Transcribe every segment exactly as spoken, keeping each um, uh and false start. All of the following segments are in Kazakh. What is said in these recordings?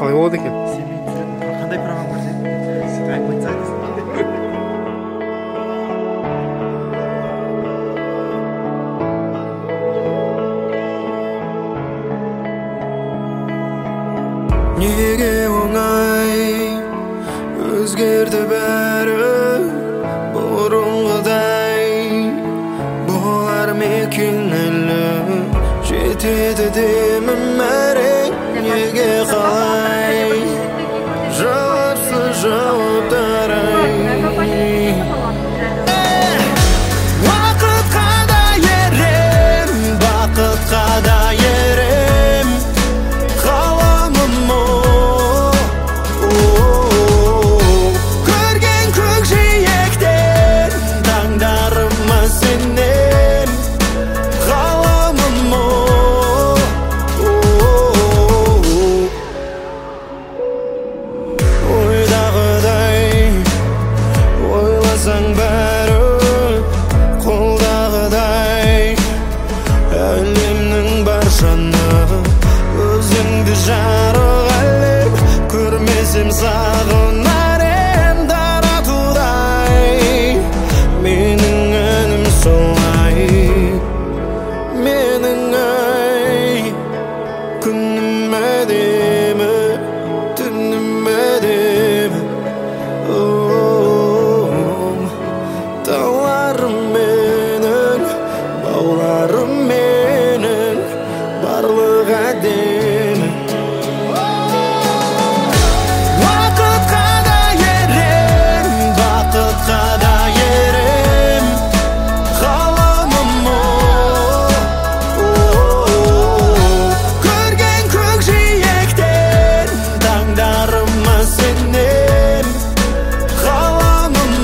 қалай болады екен? Сен мен түсіретін қандай программа көрсетесің? Сөйтіп айтып айтсаңыз. Неге оңай өзгерді бәрі бұрынғыдай болар ма екен әлі жетеді демім әрең неге қалай жауапсыз жауаптар ай уақытқа да ерем бақытқа да ерем қаламым көрген көкжиектен таңдарыма сенем қаламым ойдағыдай ойласаң бәрі қолдағыдай әлемнің бар жаны өзіңді жарық әлем көрмесем сағынар ем таратудай менің әнім солай менің ай күнім әдемі түнім әдемі тауларым менің бауларым менің барлық әдемі уақытқа да ерем бақытқа да ерем қаламым көрген көкжиектен таңдарыма сенем қаламым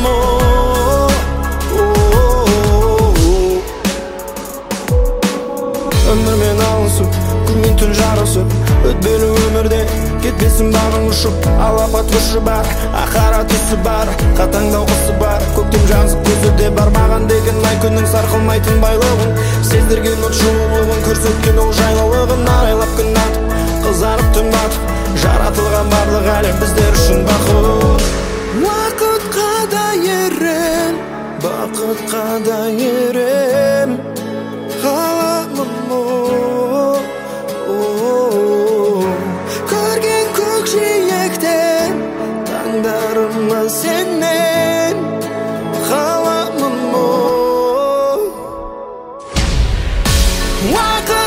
өмірмен алысып күн түн жарысып өтпелі өмірде кетпесін бағың ұшып алапат күші бар ақара түсі бар қатаңдау қысы бар көктем жазып көзіде бар маған деген ай күннің сарқылмайтын байлығын сездірген от жылулығын көрсеткен ол жайлылығын арайлап күн атып қызарып түн батып жаратылған барлық әлем біздер үшін бақыт уақытқа да ерем бақытқа да ерем қаламым көрген көкжиектен таңдарыма сенен қаламым уақыт